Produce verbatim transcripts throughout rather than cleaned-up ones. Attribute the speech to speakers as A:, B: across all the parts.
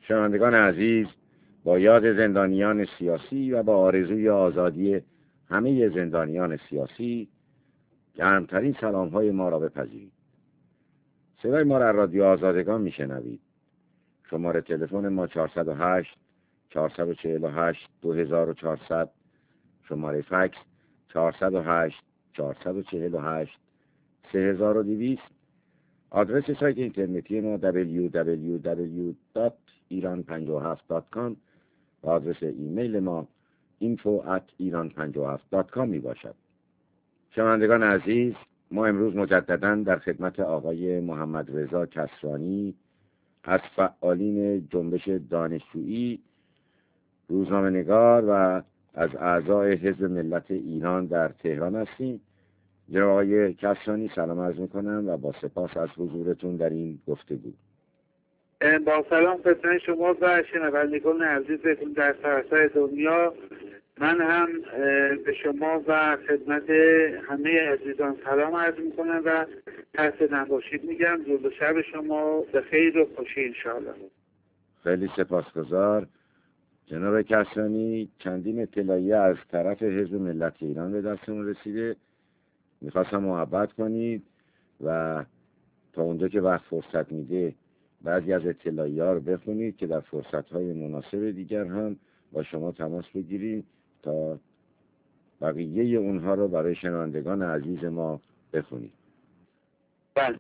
A: شنوندگان عزیز، با یاد زندانیان سیاسی و با آرزوی آزادی همه زندانیان سیاسی گرمترین سلام‌های ما را بپذیرید. صدای ما را رادیو آزادگان میشنوید. شماره تلفن ما چهارصد و هشت چهارصد و چهل و هشت دو هزار و چهارصد، شماره فکس چهارصد و هشت چهارصد و چهل و هشت سه هزار و دویست. آدرس سایت اینترنتی ما دبلیو دبلیو دبلیو دات ایران پنجاه و هفت دات کام و آدرس ایمیل ما اینفو ات ایران پنجاه و هفت دات کام می باشد. شنوندگان عزیز، ما امروز مجدداً در خدمت آقای محمد رضا کسرانی از فعالین جنبش دانشجویی، روزنامه‌نگار و از اعضای حزب ملت ایران در تهران هستیم. جناب آقای کسرانی، سلام عرض میکنم و با سپاس از حضورتون در این گفتگو.
B: با سلام خدمت شما و شنوندگان عزیزتون در سراسر دنیا. من هم به شما و خدمت همه عزیزان سلام عرض میکنم و خسته نباشید میگم. روز و شب شما به خیر و خوشی انشاءالله.
A: خیلی سپاسگزار. جناب کسرانی، چندین اطلاعیه از طرف حزب ملت ایران به دستمون رسیده، میخواستم محبت کنید و تا اونجا که وقت فرصت میده بعضی از اطلاعیه ها رو بخونید که در فرصتهای مناسب دیگر هم با شما تماس بگیریم تا بقیه اونها رو برای شنوندگان عزیز ما بخونید.
B: بله،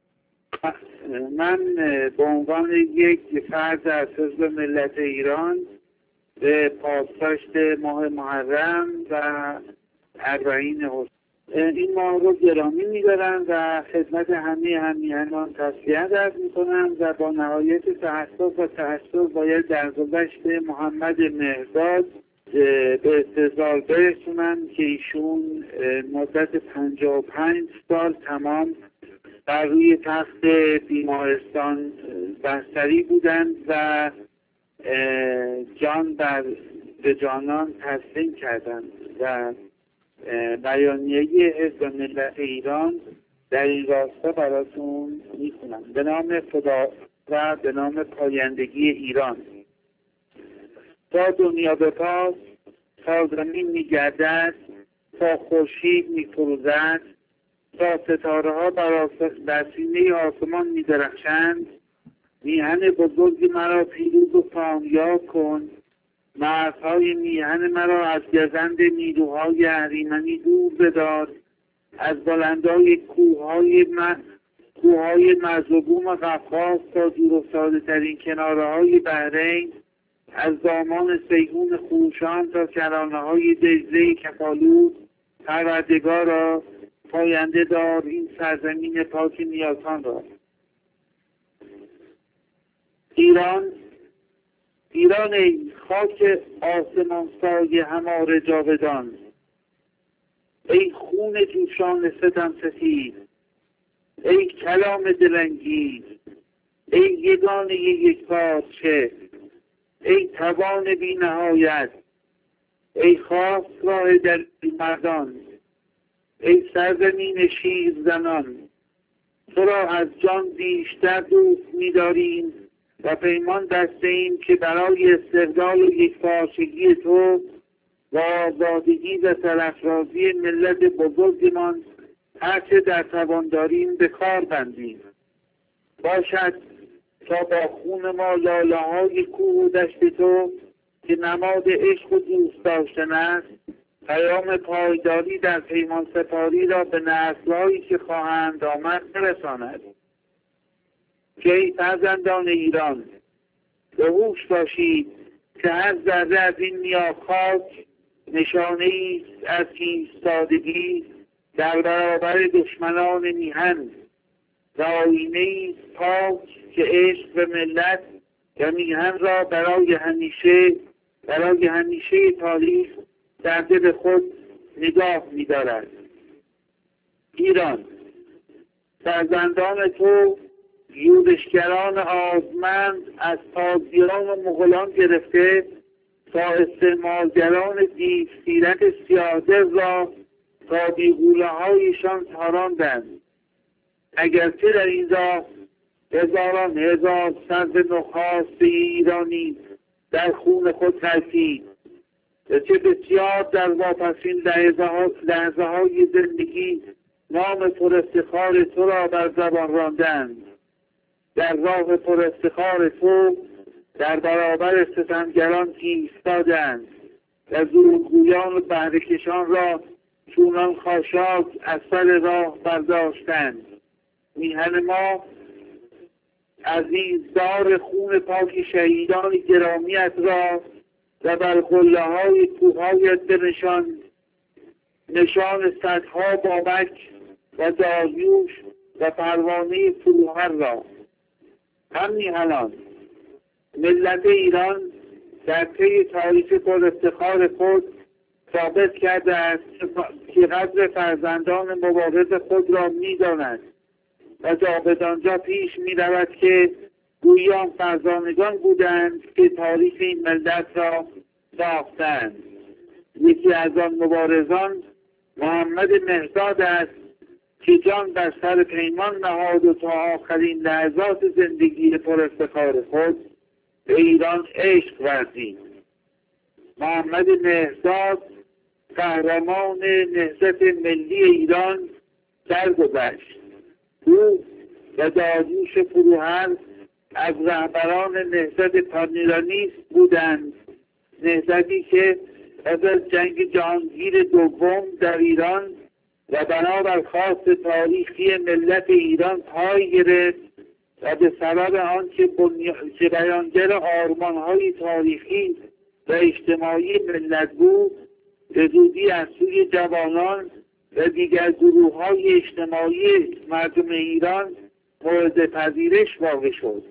B: من به عنوان یک فرد از حزب ملت ایران به پاسداشت ماه محرم و اربعین حسین این ماه رو گرامی می‌دارم و خدمت همه همیهنان تسلیت عرض می‌کنم و با نهایت تأسف و تأسف باید در گذشت محمد مهرداد به استحضار برسونم که ایشون مدت پنجاه و پنج سال تمام بر روی تخت بیمارستان بستری بودند و جان بر به جانان تسلیم کردند و بیانیه حزب ملت ایران در این راستا براتون میخونم. به نام خدا و به نام پایندگی ایران. تا دنیا بپاس، تا زمین میگردد، تا خورشید میفروزد، تا ستاره ها بر سینه آسمان میدرخشند، میهن بزرگ مرا پیروز و کامیاب کن. مرزهای میهن مرا از گزند نیروهای اهریمنی دور بدار. از بلندای کوههای کوههای مرزبوم قفقاز تا دور افتاده ترین کناره های بحرین، از دامان سیهون خوشان تا کرانه های دجله کفالود، پروردگارا پاینده دار این سرزمین پاک نیاسان را. ایران ایران ای خاک آسمان سای هماره جاودان، ای خون جوشان ستم سفید، ای کلام دلانگیز، ای یگانه یک پارچه، ای توان بی نهایت، ای خواستگاه در مردان، ای سرزمین شیر زنان. تو را از جان بیشتر دوست می‌داریم و پیمان بسته ایم که برای استقلال و یکپارچگی تو و آزادگی و سرافرازی ملت بزرگمان هرچه در توان داریم به کار بندیم. باشد تا با خون ما لاله های کوه و دشت تو که نماد عشق و دوست داشتن است، پیام پایداری در پیمان سپاری را به نسل‌هایی که خواهند آمد برساند. که ای فرزندان ایران، به هوش باشید که هر ذره از این میاه خاک نشانه ایست از ایستادگی در برابر دشمنان میهن و آینه ایست پاک که عشق به ملت و میهن را برای همیشه برای همیشه تاریخ در دل خود نگاه می‌دارد. ایران، فرزندان تو یورشگران آزمند از تازیان و مغولان گرفته تا استعمارگران دیو سیرت سیاه‌دل را تا بیغوله هایشان تاراندند. اگرچه در این راه هزاران هزار سرد نخاسته ایرانی در خون خود ترکید. چه بسیار در واپسین لحظه های زندگی نام پر افتخار تو را بر زبان راندند. در راه پر افتخار تو در برابر ستمگران ایستادند و زورگویان و بهره‌کشان را چونان خاشاک از سر راه برداشتند. میهن ما عزیزدار خون پاک شهیدان گرامیت را و بر قله های کوههایت بنشان، نشان صدها بابک و داریوش و پروانه فروهر را. هم میهنان ملت ایران در طی تاریخ پر افتخار خود ثابت کرده است که قدر فرزندان مبارز خود را می‌داند و تا بدانجا پیش می‌رود که گویان فرزانگان بودند که تاریخ این ملت را ساختند. یکی از آن مبارزان محمد مهرداد است که جان بر سر پیمان نهاد و تا آخرین لحظات زندگی پر افتخار خود به ایران عشق ورزید. محمد مهرداد قهرمان نهضت ملی ایران درگذشت. او و داریوش فروهر از رهبران نهضت پانیرانیست بودند، نهضتی که پس از جنگ جهانگیر دوم در ایران و بنابر خواست تاریخی ملت ایران پای گرفت و به سبب آنکه که بیانگر آرمان‌های تاریخی و اجتماعی ملت بود، به زودی از سوی جوانان و دیگر گروه‌های اجتماعی مردم ایران مورد پذیرش واقع شد.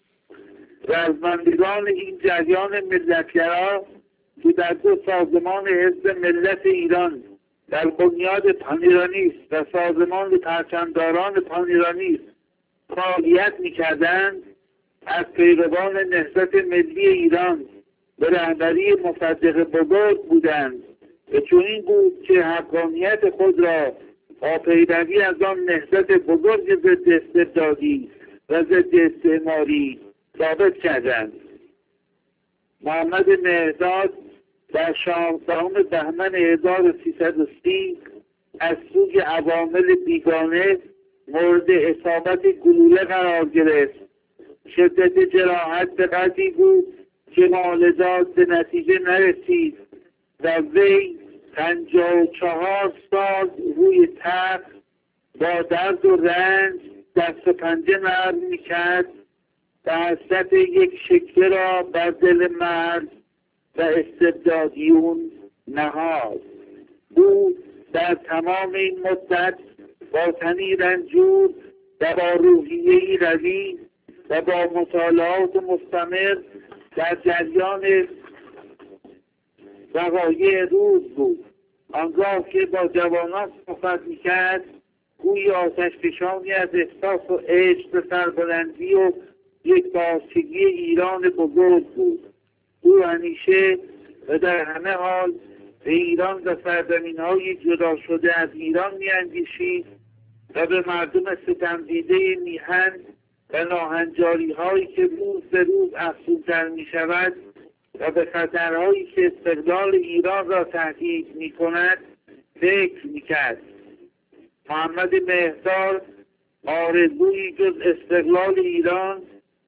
B: رزمندگان این جریان ملتگرا که در دو سازمان حزب ملت ایران در بنیاد پانیرانیست و سازمان پرچمداران پانیرانیست فعالیت می‌کردند، از پیروان نهضت ملی ایران به رهبری مصدق بزرگ بودند و چنین بود که حقانیت خود را با پیروی از آن نهضت بزرگ ضد استبدادی و ضد استعماری ثابت کردند. محمد مهرداد در شانزدهم بهمن هزار و سیصد و سی از سوی عوامل بیگانه مورد اصابت گلوله قرار گرفت. شدت جراحت به قدری بود که معالجات به نتیجه نرسید و وی پنجاه و چهار سال روی تخت با درد و رنج دست و پنجه نرم میکرد و حسرت یک شکوه را بر دل مرد و استبدادیون نهاد. او در تمام این مدت با تنی رنجور و با روحیه‌ای قوی و با مطالعات مستمر در جریان وقایع روز بود. آنگاه که با جوانان صحبت میکرد گویی آتشفشانی از احساس و عشق به سربلندی و یک بارچگی ایران بزرگ بود. او همیشه و در همه حال به ایران و سرزمین‌های جدا شده از ایران می‌اندیشید و به مردم ستمدیده میهن و ناهنجاری‌هایی که روز به روز افزونتر می‌شود و به خطرهایی که استقلال ایران را تهدید می‌کند فکر می‌کرد. محمد مهرداد آرزویی جز استقلال ایران،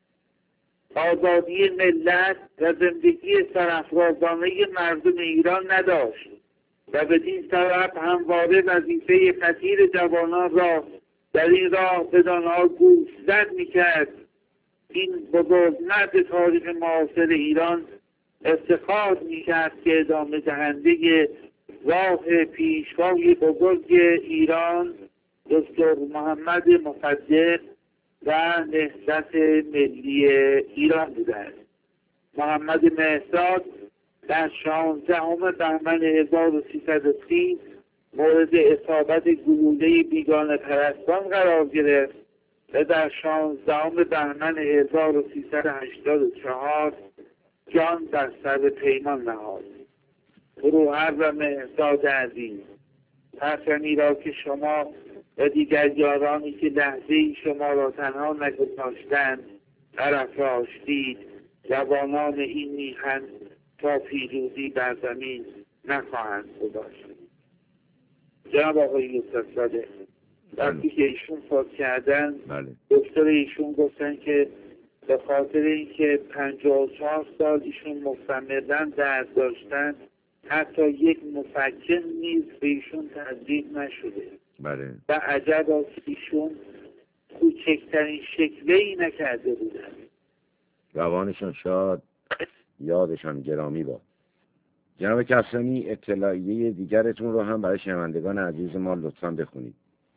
B: آزادی ملت و زندگی سرافرازانه مردم ایران نداشت و بدین طرف همواره وظیفه خطیر جوانان را در این راه بدان ها گوشزد میکرد. این بزرگمرد تاریخ معاصر ایران افتخار میکرد که ادامه دهنده راه پیشوای بزرگ ایران دکتر محمد مصدق و نهضت ملی ایران بوده است. محمد مهرداد در شانزدهم بهمن هزار و سیصد و سی مورد اصابت گلوله بیگانه پرستان قرار گرفت و در شانزدهم بهمن هزار و سیصد و هشتاد و چهار جان در سر پیمان نهاد. فروهر و مهرداد عزیز، پرچمی را که شما و دیگر یارانی که لحظه ای شما را تنها نگذاشتند برافراشتید. جوانان این میهن تا پیروزی بر زمین نخواهند گذاشت. جناب آقای یوسف زاده وقتی که ایشون فوت کردن دکتر ایشون گفتن که به خاطر اینکه پنجاه و چهار سال ایشون مستمرن درد داشتن حتی یک مفکر نیز به ایشون تزریق نشده.
A: بله.
B: و عجب است ایشون کوچکترین شکوه ای نکرده بودن.
A: روانشان شاد، یادشان گرامی باد. جناب کسانی اطلاعیه دیگرتون رو هم برای شنوندگان عزیز ما لطفاً بخونید.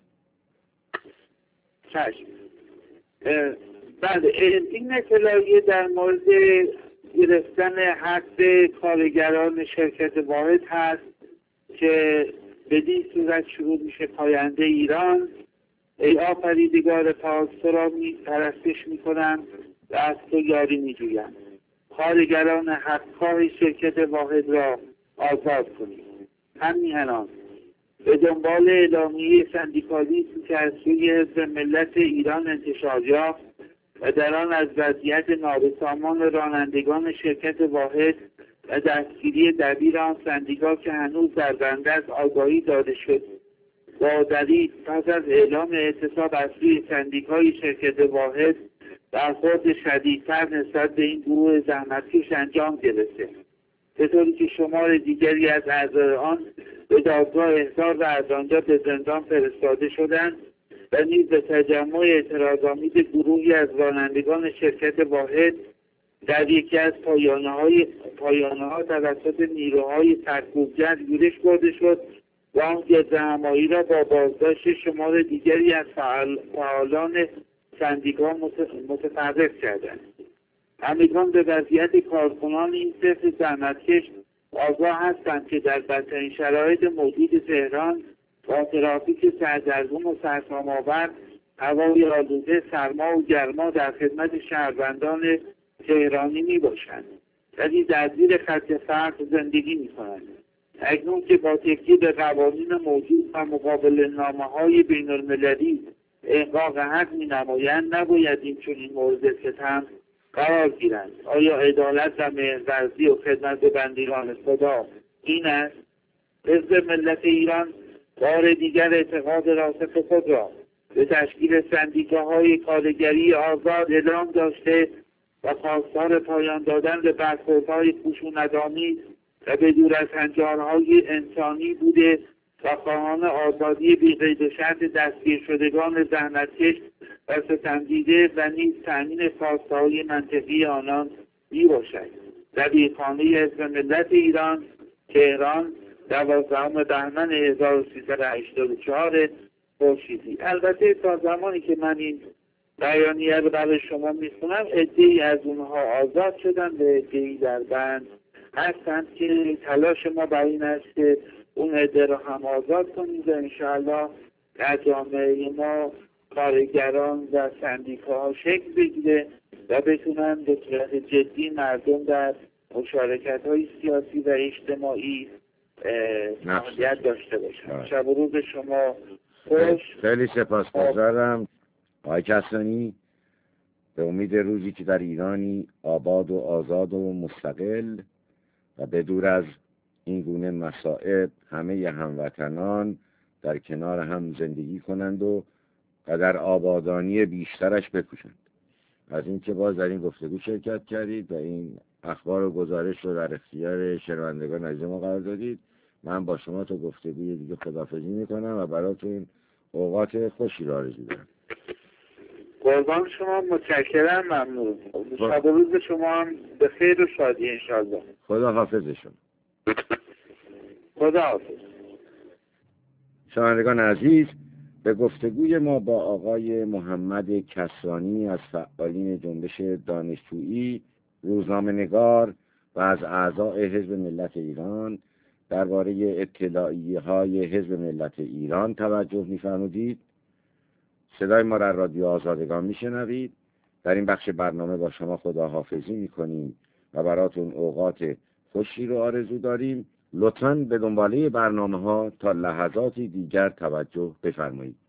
B: چشم. بله، این اطلاعیه در مورد گرفتن حق کارگران شرکت واحد هست که بدین صورت شروع میشه: پاینده ایران، ای آفریدگار پاک، تو را می پرستش میکنم و از تو یاری میجویم. کارگران حق‌خواه شرکت واحد را آزاد کنید. هم میهنان به دنبال اعلامیه سندیکالیسم که از سوی حزب ملت ایران انتشار یافت و در آن از وضعیت نابسامان رانندگان شرکت واحد و دستگیری دبیر آن سندیکا که هنوز در بنده است آگاهی داده شد، با دلیل پس از اعلام اعتصاب از سوی سندیکای شرکت واحد برخورد شدیدتر نسبت به این گروه زحمتکش انجام گرفته، به طوری که شمار دیگری از اعضای آن به دادگاه احضار و از آنجا به زندان فرستاده شدند و نیز به تجمع اعتراض‌آمیز گروهی از رانندگان شرکت واحد در یکی از پایانه های پایانه ها توسط نیروهای سرکوبگر یورش برده شد و آن گردهمایی را با بازداشت شمار دیگری از فعال، فعالان سندیکا متفرق کردند. همگان به وضعیت کارکنان این صف زحمتکش آگاه هستند که در بدترین شرایط موجود تهران با ترافیک سردرگم و سرسام‌آور، هوای آلوده، سرما و گرما در خدمت شهروندان تهرانی می باشند، ولی در زیر خط فقر زندگی می کنند. اکنون که با تکیه به قوانین موجود و مقابل نامه های بین المللی احقاق حق می نمایند، نباید این چنین مورد ستم قرار گیرند. آیا عدالت و مهرورزی و خدمت به بندگان خدا این است؟ حزب ملت ایران بار دیگر اعتقاد راسخ خود را به تشکیل سندیکاهای کارگری آزاد اعلام داشته و خواستار پایان دادن به برخوردهای خشونت‌آمیز و به دور از هنجارهای انسانی بوده و خواهان آزادی بی قید و شرط دستگیر شدگان زحمتکش و ستمدیده و نیز تأمین خواسته‌های منطقی آنان می باشد. دبیرخانه حزب ملت ایران، تهران، دوازدهم بهمن هزار و سیصد و هشتاد و چهار خورشیدی. البته تا زمانی که من این بیانیه رو برای شما میخونم عده‌ای از اونها آزاد شدن و عده‌ای در بند هستند که تلاش ما بر این است که اون عده رو هم آزاد کنیم و انشاءالله در جامعه ما کارگران و سندیکاها شکل بگیره و بتونن به صورت جدی مردم در مشارکت‌های سیاسی و اجتماعی فعالیت داشته باشن. شب و روز شما خوش.
A: خیلی سپاسگزارم آقای کسانی. به امید روزی که در ایرانی آباد و آزاد و مستقل و به دور از این گونه مصائب همه هموطنان در کنار هم زندگی کنند و و در آبادانی بیشترش بکوشند. از اینکه باز در این گفتگو شرکت کردید و این اخبار و گزارش رو در اختیار شنوندگان عزیز ما قرار دادید، من با شما تو گفتگوی دیگه خداحافظی میکنم و براتون اوقات خوشی را آرزو دارم.
B: قربان شما، متشکرم، ممنون. شب و روز شما هم به خیر و شادی انشاءالله.
A: خدا حافظ شما.
B: خدا حافظ.
A: شنوندگان عزیز، به گفتگوی ما با آقای محمد کسانی از فعالین جنبش دانشجویی، روزنامه‌نگار و از اعضای حزب ملت ایران درباره اطلاعیه های حزب ملت ایران توجه می‌فرمودید. صدای ما را رادیو آزادگان میشنوید. در این بخش برنامه با شما خداحافظی میکنیم و براتون اوقات خوشی رو آرزو داریم. لطفاً به دنباله برنامه ها تا لحظاتی دیگر توجه بفرمایید.